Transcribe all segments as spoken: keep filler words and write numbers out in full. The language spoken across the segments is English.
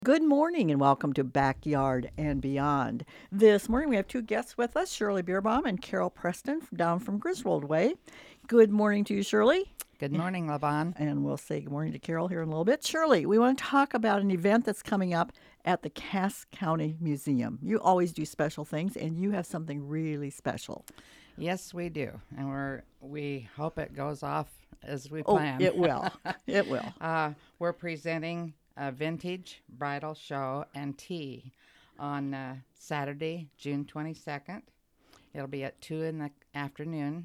Good morning and welcome to Backyard and Beyond. This morning we have two guests with us, Shirley Beerbaum and Carol Preston f- down from Griswold Way. Good morning to you, Shirley. Good morning, Levon. And we'll say good morning to Carol here in a little bit. Shirley, we want to talk about an event that's coming up at the Cass County Museum. You always do special things, and you have something really special. Yes, we do, and we're we hope it goes off as we Oh, plan. it will. It will. uh, we're presenting a vintage bridal show and tea on uh, Saturday, June twenty-second. It'll be at two in the afternoon,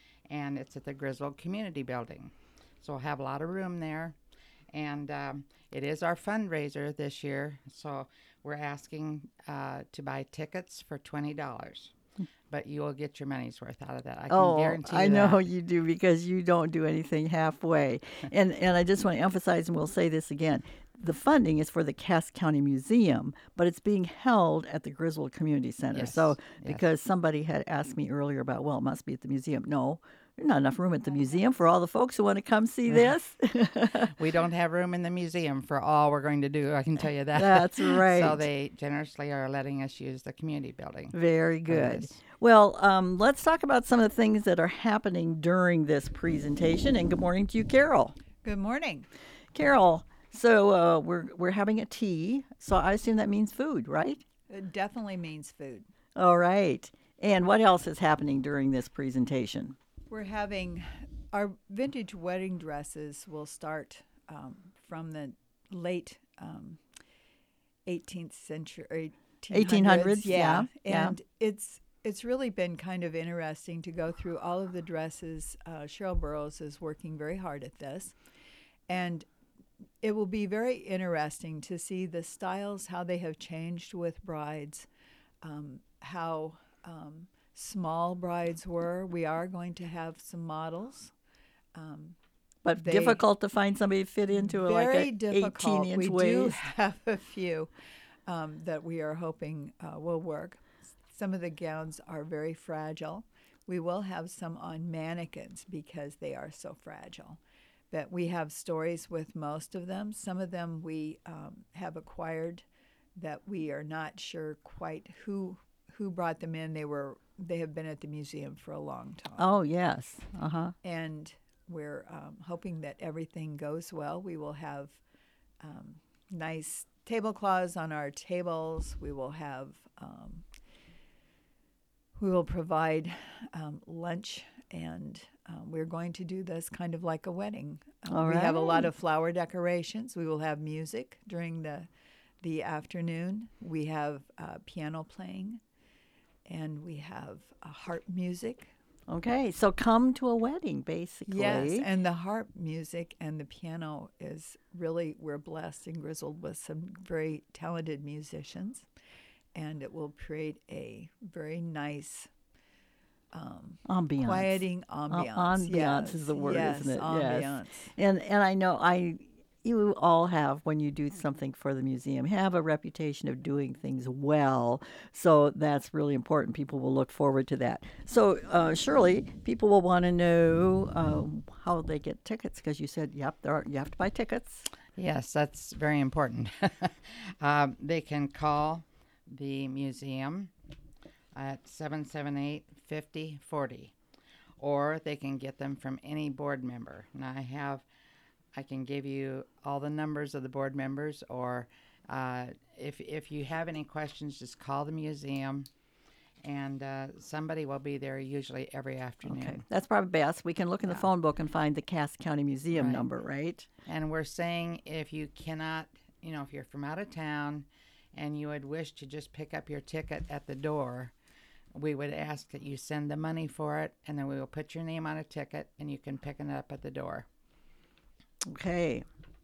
and it's at the Griswold Community Building. So we'll have a lot of room there, and um, it is our fundraiser this year. So we're asking uh, to buy tickets for twenty dollars. But you will get your money's worth out of that. I can Oh, guarantee you I know that. you do because you don't do anything halfway. and and I just want to emphasize, and we'll say this again, the funding is for the Cass County Museum, but it's being held at the Griswold Community Center. Yes, So yes. because somebody had asked me earlier about, well, it must be at the museum. No, there's not enough room at the museum for all the folks who want to come see this. We don't have room in the museum for all we're going to do. I can tell you that. That's right. So they generously are letting us use the community building. Very good. this. Well, um, let's talk about some of the things that are happening during this presentation. And good morning to you, Carol. Good morning. Carol, so uh, we're we're having a tea, so I assume that means food, right? It definitely means food. All right. And what else is happening during this presentation? We're having our vintage wedding dresses will start um, from the late um, eighteenth century, eighteen hundreds, yeah. yeah, And it's it's really been kind of interesting to go through all of the dresses. Uh, Cheryl Burrows is working very hard at this, and it will be very interesting to see the styles, how they have changed with brides, um, how um, small brides were. We are going to have some models. Um, But They- difficult to find somebody to fit into a, like very a difficult. eighteen inch We waist. do have a few um, that we are hoping uh, will work. Some of the gowns are very fragile. We will have some on mannequins because they are so fragile. But we have stories with most of them. Some of them we um, have acquired that we are not sure quite who who brought them in. They were they have been at the museum for a long time. Oh, yes. Uh-huh. And we're um, hoping that everything goes well. We will have um, nice tablecloths on our tables. We will have um, we will provide um, lunch, and um, we're going to do this kind of like a wedding. Um, All we have a lot right. of flower decorations. We will have music during the the afternoon. We have uh, piano playing, and we have uh, harp music. Okay, so come to a wedding, basically. Yes, and the harp music and the piano is really, we're blessed in Griswold with some very talented musicians, and it will create a very nice, um, Ambiance. quieting Uh, ambiance. ambiance yes, is the word, yes, isn't it? ambiance. Yes. And and I know I you all have, when you do something for the museum, have a reputation of doing things well. So that's really important. People will look forward to that. So uh, surely people will want to know um, how they get tickets, because you said, yep, there are, you have to buy tickets. Yes, that's very important. um, they can call the museum at seven seven eight, five oh four oh, or they can get them from any board member. And I have, I can give you all the numbers of the board members, or uh, if, if you have any questions, just call the museum, and uh, somebody will be there usually every afternoon. Okay, that's probably best. We can look in the Yeah. phone book and find the Cass County Museum Right. number, right? And we're saying if you cannot, you know, if you're from out of town and you would wish to just pick up your ticket at the door, we would ask that you send the money for it, and then we will put your name on a ticket, and you can pick it up at the door. Okay.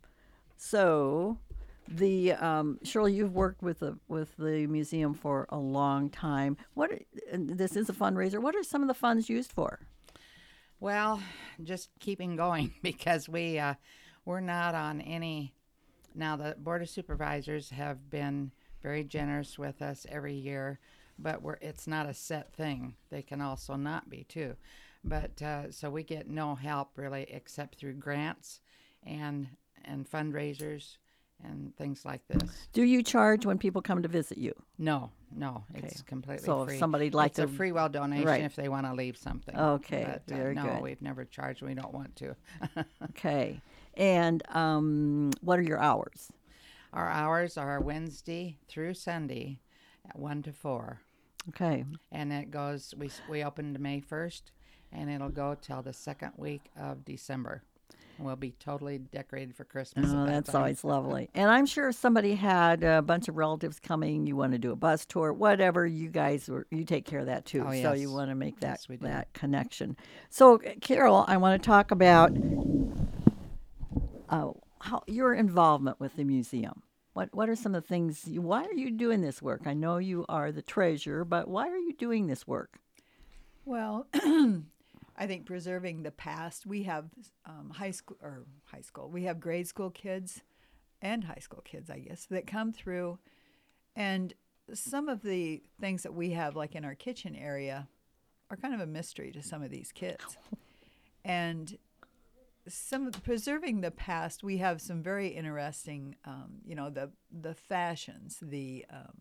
So, the um, Shirley, you've worked with the with the museum for a long time. What are- and this is a fundraiser. What are some of the funds used for? Well, just keeping going because we uh, we're not on any. Now the board of supervisors have been very generous with us every year, but we're it's not a set thing. They can also not be too, but uh, so we get no help really except through grants and and fundraisers and things like this. Do you charge when people come to visit you? No, no, it's completely So if free. somebody'd like it's a to- free will donation Right. if they want to leave something. Okay, but, uh, very no, good. we've never charged. We don't want to. Okay. And um, what are your hours? Our hours are Wednesday through Sunday at one to four. Okay. And it goes, we, we opened May first, and it'll go till the second week of December. And we'll be totally decorated for Christmas. Oh, at that that's time. always lovely. And I'm sure if somebody had a bunch of relatives coming, you want to do a bus tour, whatever, you guys, were, you take care of that too. Oh, So you yes. want to make that, Yes, we do. that connection. So, Carol, I want to talk about uh, how your involvement with the museum. What what are some of the things, you, why are you doing this work? I know you are the treasurer, but why are you doing this work? Well, I think preserving the past. We have um, high school or high school. We have grade school kids and high school kids, I guess, that come through, and some of the things that we have, like in our kitchen area, are kind of a mystery to some of these kids. And some of the, preserving the past, we have some very interesting, um, you know, the the fashions, the um,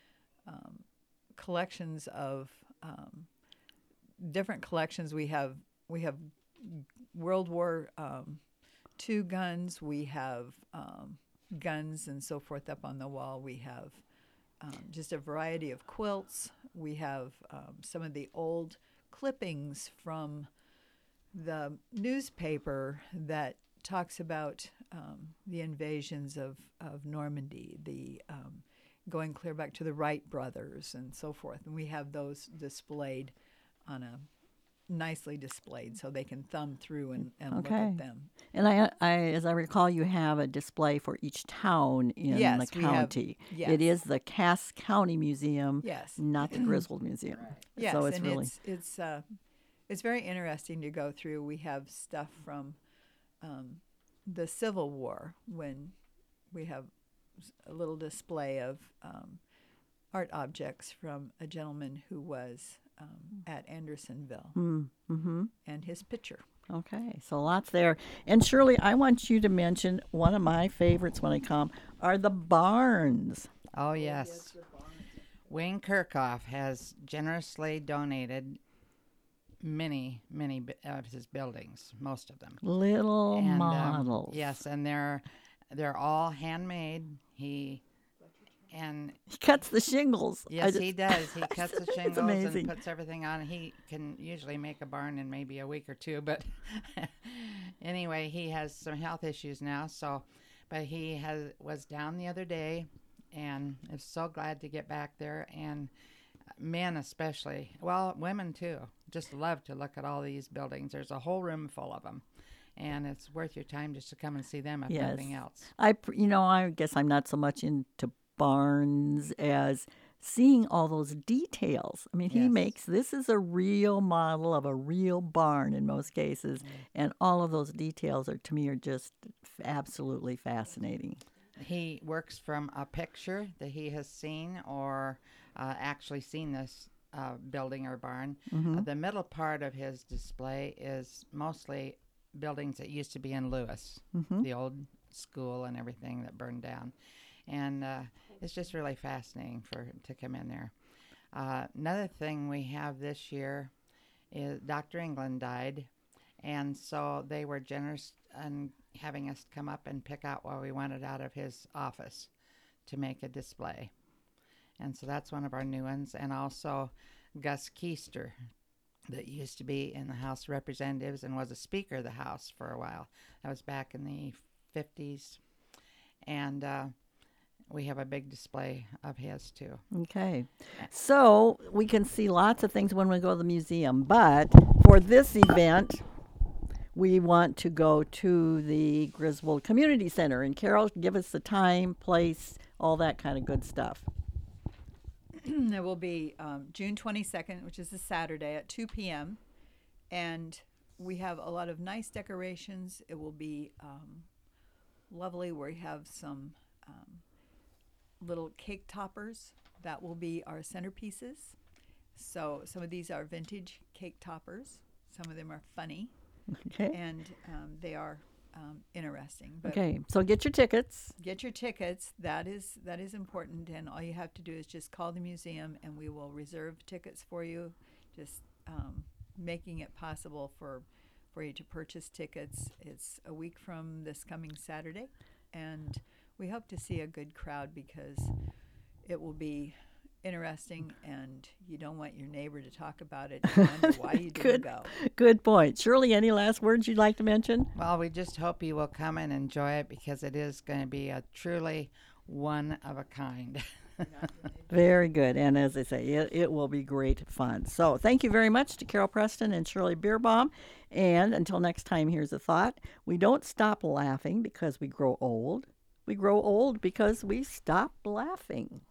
um, collections of. Um, different collections. We have we have World War um, Two guns. We have um, guns and so forth up on the wall. We have um, just a variety of quilts. We have um, some of the old clippings from the newspaper that talks about um, the invasions of, of Normandy, the um, going clear back to the Wright brothers and so forth. And we have those displayed on a nicely displayed so they can thumb through and, and look Okay. at them. And I, I, as I recall, you have a display for each town in Yes, the we have- county. yes. It is the Cass County Museum, Yes. not the Griswold Museum. Yes, So it's and really it's it's uh, it's very interesting to go through. We have stuff from um, the Civil War when we have s- a little display of um, art objects from a gentleman who was um, at Andersonville mm-hmm. and his picture. Okay, so lots there. And Shirley, I want you to mention one of my favorites when I come are the barns. Oh, yes. Wayne Kirchhoff has generously donated many, many bi- of his buildings, most of them. Little And, um, models. yes, and they're they're all handmade. He and He cuts the shingles. I yes, just- he does. He cuts the It's shingles amazing. and puts everything on. He can usually make a barn in maybe a week or two, but anyway, he has some health issues now. So, but he has was down the other day, and is so glad to get back there. And men especially, well, women too, just love to look at all these buildings. There's a whole room full of them, and it's worth your time just to come and see them if Yes. nothing else. I, pr- you know, I guess I'm not so much into barns as seeing all those details. I mean, he Yes. makes this is a real model of a real barn in most cases, and all of those details are to me are just f- absolutely fascinating. He works from a picture that he has seen or uh, actually seen this uh, building or barn. Uh, the middle part of his display is mostly buildings that used to be in Lewis, the old school and everything that burned down. And uh, it's just really fascinating for to come in there. Uh, another thing we have this year is Doctor England died, and so they were generous in having us come up and pick out what we wanted out of his office to make a display. And so that's one of our new ones. And also Gus Keister, that used to be in the House of Representatives and was a Speaker of the House for a while. That was back in the fifties. And uh, we have a big display of his too. Okay. So we can see lots of things when we go to the museum, but for this event, we want to go to the Griswold Community Center. And Carol, give us the time, place, all that kind of good stuff. It will be um, June twenty-second, which is a Saturday at two p.m. And we have a lot of nice decorations. It will be um, lovely. We have some um, little cake toppers that will be our centerpieces. So some of these are vintage cake toppers. Some of them are funny. Okay. And um, they are um, interesting. But Okay, so get your tickets. get your tickets. That is that is important, and all you have to do is just call the museum, and we will reserve tickets for you. Just um, making it possible for for you to purchase tickets. It's a week from this coming Saturday, and we hope to see a good crowd because it will be interesting, and you don't want your neighbor to talk about it and wonder why you didn't Good. go. Good point. Shirley, any last words you'd like to mention? Well, we just hope you will come and enjoy it because it is going to be a truly one of a kind. Very good. And as I say, it, it will be great fun. So thank you very much to Carol Preston and Shirley Beerbaum. And until next time, here's a thought. We don't stop laughing because we grow old. We grow old because we stop laughing.